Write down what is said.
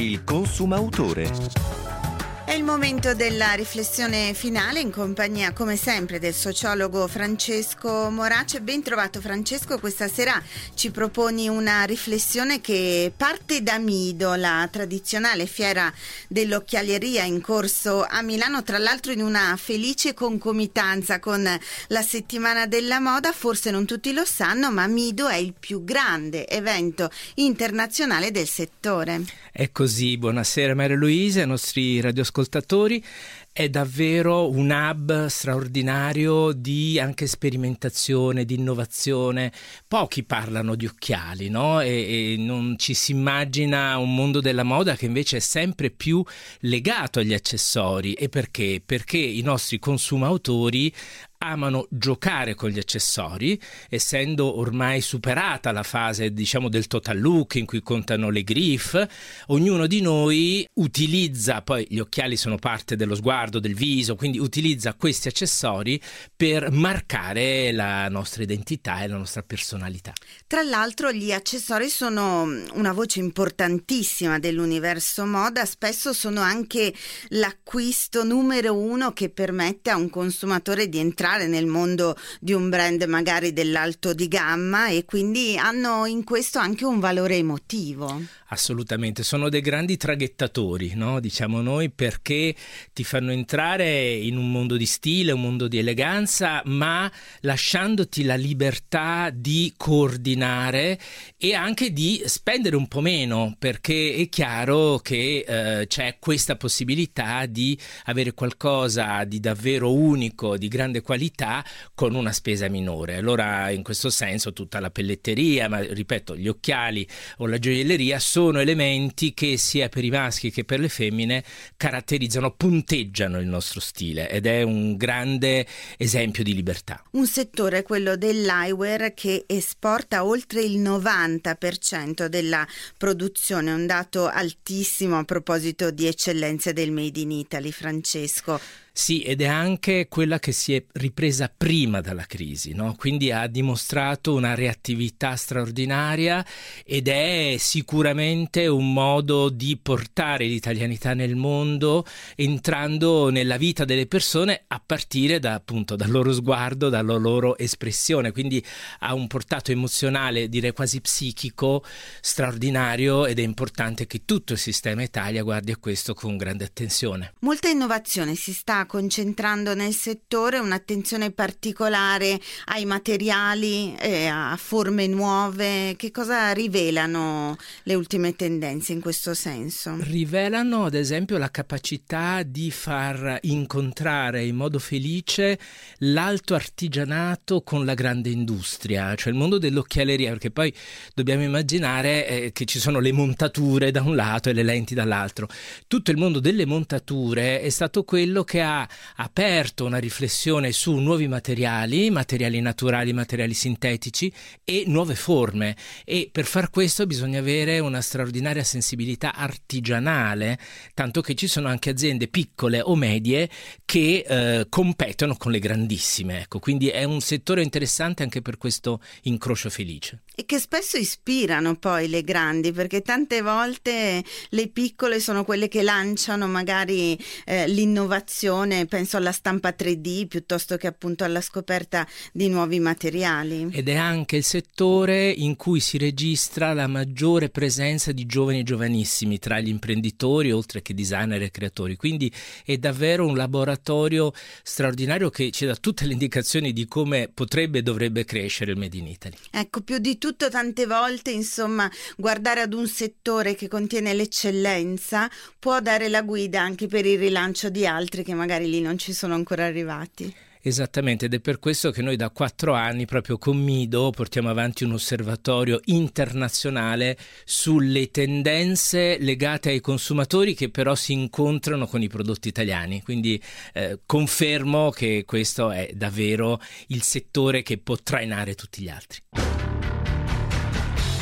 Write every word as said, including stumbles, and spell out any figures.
Il consumautore. È il momento della riflessione finale in compagnia, come sempre, del sociologo Francesco Morace. Ben trovato Francesco, questa sera ci proponi una riflessione che parte da Mido, la tradizionale fiera dell'occhialeria in corso a Milano, tra l'altro in una felice concomitanza con la settimana della moda. Forse non tutti lo sanno, ma Mido è il più grande evento internazionale del settore. È così, buonasera Maria Luisa, ai nostri radioascoltatori. È davvero un hub straordinario di anche sperimentazione, di innovazione. Pochi parlano di occhiali, no? E, e non ci si immagina un mondo della moda che invece è sempre più legato agli accessori. E perché? Perché i nostri consumatori amano giocare con gli accessori, essendo ormai superata la fase, diciamo, del total look in cui contano le griffe. Ognuno di noi utilizza, poi gli occhiali sono parte dello sguardo, del viso, quindi utilizza questi accessori per marcare la nostra identità e la nostra personalità. Tra l'altro gli accessori sono una voce importantissima dell'universo moda, spesso sono anche l'acquisto numero uno che permette a un consumatore di entrare nel mondo di un brand magari dell'alto di gamma, e quindi hanno in questo anche un valore emotivo. Assolutamente, sono dei grandi traghettatori, no? Diciamo noi, perché ti fanno entrare in un mondo di stile, un mondo di eleganza, ma lasciandoti la libertà di coordinare e anche di spendere un po' meno, perché è chiaro che eh, c'è questa possibilità di avere qualcosa di davvero unico, di grande qualità, con una spesa minore. Allora, in questo senso, tutta la pelletteria, ma ripeto, gli occhiali o la gioielleria sono sono elementi che sia per i maschi che per le femmine caratterizzano, punteggiano il nostro stile, ed è un grande esempio di libertà. Un settore, quello dell'eyewear, che esporta oltre il novanta per cento della produzione, un dato altissimo a proposito di eccellenze del Made in Italy, Francesco. Sì, ed è anche quella che si è ripresa prima dalla crisi, no? Quindi ha dimostrato una reattività straordinaria ed è sicuramente un modo di portare l'italianità nel mondo, entrando nella vita delle persone a partire da, appunto, dal loro sguardo, dalla loro espressione. Quindi ha un portato emozionale, direi quasi psichico, straordinario, ed è importante che tutto il sistema Italia guardi a questo con grande attenzione. Molta innovazione si sta concentrando nel settore, un'attenzione particolare ai materiali e a forme nuove. Che cosa rivelano le ultime tendenze in questo senso? Rivelano ad esempio la capacità di far incontrare in modo felice l'alto artigianato con la grande industria, cioè il mondo dell'occhialeria, perché poi dobbiamo immaginare eh, che ci sono le montature da un lato e le lenti dall'altro. Tutto il mondo delle montature è stato quello che ha ha aperto una riflessione su nuovi materiali, materiali naturali, materiali sintetici e nuove forme, e per far questo bisogna avere una straordinaria sensibilità artigianale, tanto che ci sono anche aziende piccole o medie che eh, competono con le grandissime, ecco. Quindi è un settore interessante anche per questo incrocio felice. E che spesso ispirano poi le grandi, perché tante volte le piccole sono quelle che lanciano magari eh, l'innovazione, penso alla stampa tre D piuttosto che appunto alla scoperta di nuovi materiali. Ed è anche il settore in cui si registra la maggiore presenza di giovani e giovanissimi tra gli imprenditori, oltre che designer e creatori. Quindi è davvero un laboratorio straordinario che ci dà tutte le indicazioni di come potrebbe e dovrebbe crescere il Made in Italy. Ecco, più di tutto tante volte, insomma, guardare ad un settore che contiene l'eccellenza può dare la guida anche per il rilancio di altri che magari lì non ci sono ancora arrivati. Esattamente, ed è per questo che noi da quattro anni proprio con Mido portiamo avanti un osservatorio internazionale sulle tendenze legate ai consumatori che però si incontrano con i prodotti italiani. Quindi eh, confermo che questo è davvero il settore che può trainare tutti gli altri.